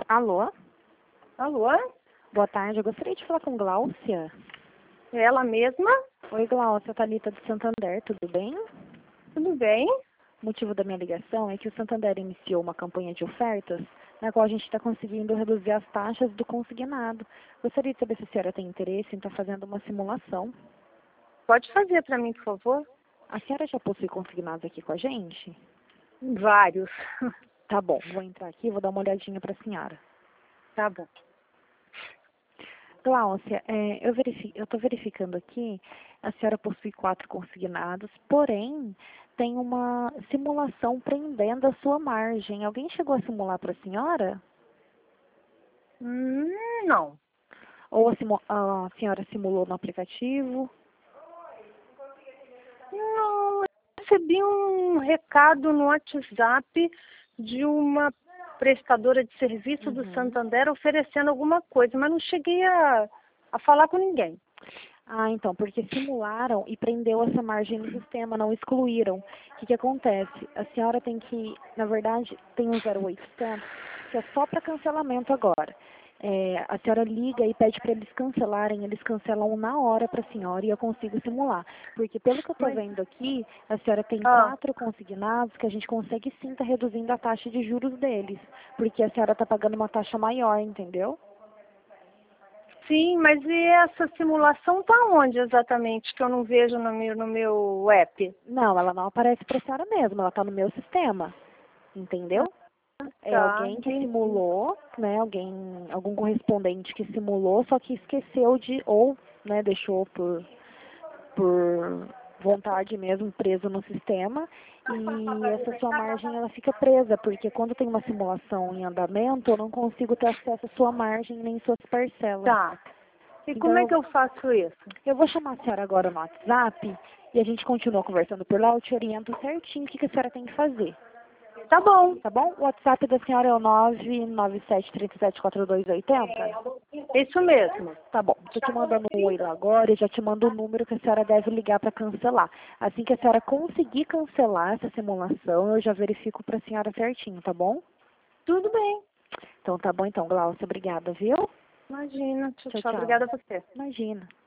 Alô? Alô? Boa tarde, eu gostaria de falar com Gláucia. É ela mesma? Oi, Gláucia, Thalita do Santander, tudo bem? Tudo bem? O motivo da minha ligação é que o Santander iniciou uma campanha de ofertas na qual a gente está conseguindo reduzir as taxas do consignado. Gostaria de saber se a senhora tem interesse em estar fazendo uma simulação. Pode fazer para mim, por favor? A senhora já possui consignados aqui com a gente? Vários. Tá bom, vou entrar aqui e vou dar uma olhadinha para a senhora. Tá bom. Gláucia, eu estou verificando aqui, a senhora possui 4 consignados, porém, tem uma simulação prendendo a sua margem. Alguém chegou a simular para a senhora? Não. Ou a senhora simulou no aplicativo? Não, eu recebi um recado no WhatsApp de uma prestadora de serviço do Santander oferecendo alguma coisa, mas não cheguei a falar com ninguém. Ah, então, porque simularam e prendeu essa margem no sistema, não excluíram. O que acontece? A senhora tem que, na verdade, tem um 0800, que é só para cancelamento agora. A senhora liga e pede para eles cancelarem, eles cancelam na hora para a senhora e eu consigo simular. Porque pelo que eu estou vendo aqui, a senhora tem 4 consignados que a gente consegue sim estar reduzindo a taxa de juros deles. Porque a senhora está pagando uma taxa maior, entendeu? Sim, mas e essa simulação tá onde exatamente? Que eu não vejo no meu app. Não, ela não aparece para a senhora mesmo, ela está no meu sistema, entendeu? É Tá, alguém que entendi. simulou, né, algum correspondente que simulou, só que esqueceu ou, né, deixou por vontade mesmo preso no sistema, e essa sua margem ela fica presa, porque quando tem uma simulação em andamento, eu não consigo ter acesso à sua margem nem suas parcelas. Tá. E Então, como é que eu faço isso? eu vou chamar a senhora agora no WhatsApp e a gente continua conversando por lá, eu te oriento certinho o que a senhora tem que fazer. Tá bom. Tá bom? O WhatsApp da senhora é o 997374280? Isso mesmo. Tá bom. Tô te mandando um oi lá agora e já te mando o número que a senhora deve ligar para cancelar. Assim que a senhora conseguir cancelar essa simulação, eu já verifico para a senhora certinho, tá bom? Tudo bem. Então tá bom então, Glaucia. Obrigada, viu? Imagina. Tchau, Tchau. tchau. Obrigada a você. Imagina.